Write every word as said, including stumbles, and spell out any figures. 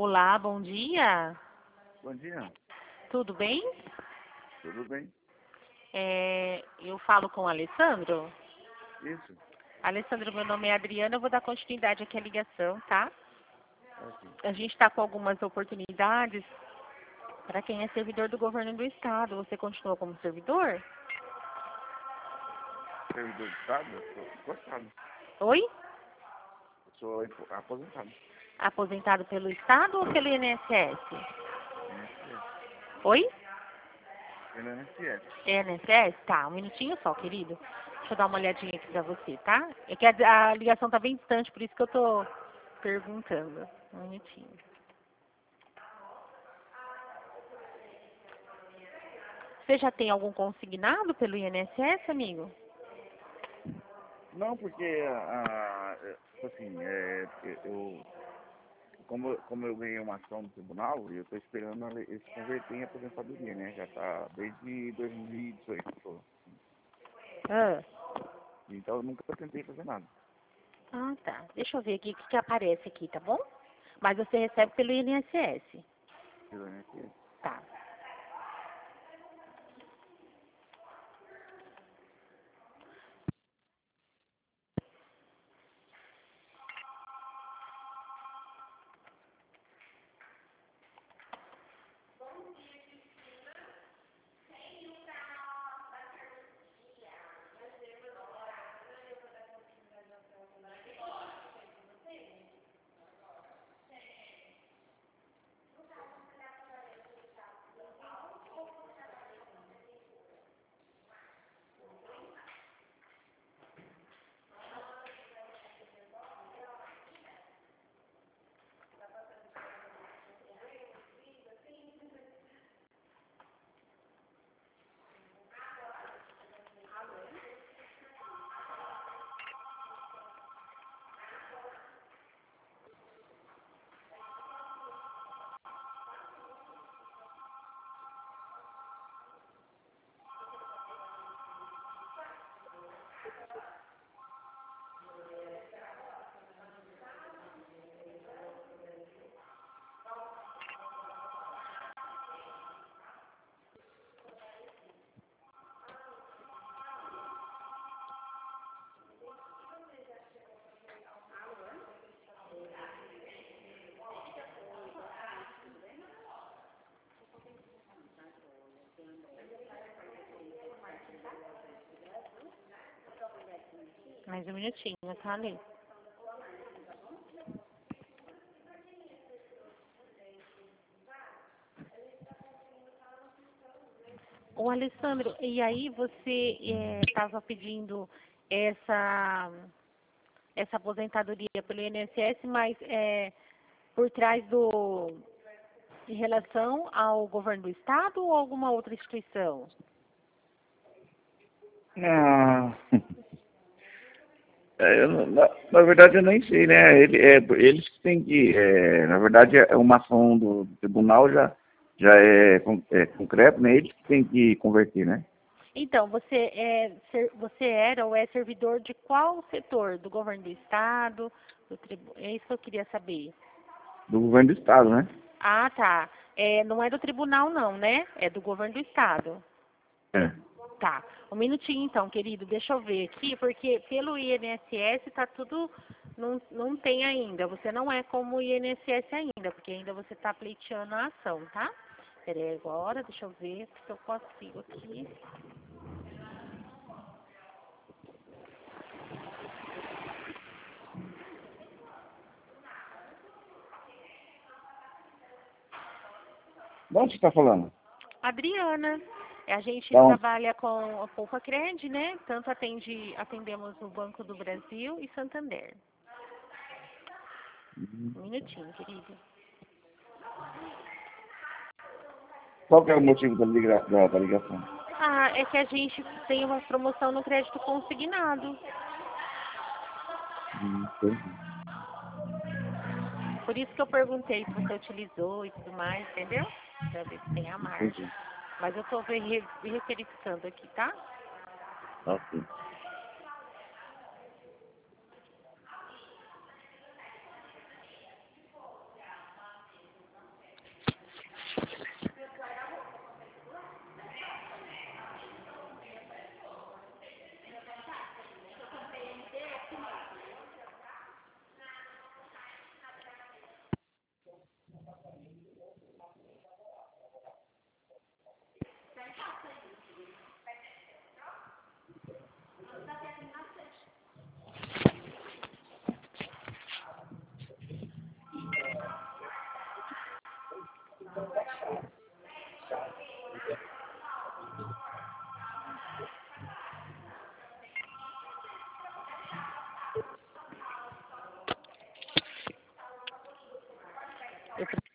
Olá, bom dia. Bom dia, Tudo bem? tudo bem? É, eu falo com o Alessandro. Isso, Alessandro, meu nome é Adriana, eu vou dar continuidade aqui à ligação, tá? ok. A gente está com algumas oportunidades para quem é servidor do governo do estado. Você continua como servidor? Servidor de Estado, eu sou aposentado. Oi? Eu sou impo- aposentado. Aposentado pelo estado ou pelo I N S S? N S S. Oi? Pelo N S S. I N S S? Tá, um minutinho só, querido. Deixa eu dar uma olhadinha aqui pra você, tá? É que a, a ligação tá bem distante, por isso que eu tô perguntando. Um minutinho. Você já tem algum consignado pelo I N S S, amigo? Não, porque, ah, é, tipo assim, é, eu, como, eu- como eu ganhei uma ação no tribunal, eu estou esperando ela- eles se converter em aposentadoria, né? Já está desde dois mil e dezoito. Tô. Ah, Então eu nunca tentei fazer nada. ah tá. Deixa eu ver aqui o que, que aparece aqui, tá bom? Mas você recebe pelo I N S S. Pelo N S S. Tá. Mais um minutinho, tá ali? Ô, Alessandro, e aí você estava pedindo essa, essa aposentadoria pelo I N S S, mas é, por trás do, em relação ao governo do estado ou alguma outra instituição? Ah, é, eu não- na, na verdade eu nem sei, né? Ele, é, eles que têm que, é, na verdade é uma ação do, do tribunal já, já é, con- é concreto, né? Eles que têm que converter, né? Então, você é ser- você era ou é servidor de qual setor? Do governo do estado? Do tribu... É isso que eu queria saber. Do governo do estado, né? Ah, tá. É, não é do tribunal não, né? É do governo do estado. É. Tá. Um minutinho então, querido. Deixa eu ver aqui, porque pelo I N S S tá tudo... Não, não tem ainda. Você não é como o I N S S ainda, porque ainda você está pleiteando a ação, tá? Peraí agora, deixa eu ver se eu consigo aqui. De onde você está falando? Adriana, a gente Da onde? trabalha com a Poupa Cred, né? Tanto atende, atendemos o Banco do Brasil e Santander. Um minutinho, querido. Qual que é o motivo da, liga, da, da ligação? Ah, é que a gente tem uma promoção no crédito consignado. Hum, entendi. Por isso que eu perguntei se você utilizou e tudo mais, entendeu? Pra ver se tem a margem. Entendi. Mas eu tô ver- re- verificando aqui, tá? Ok. Eu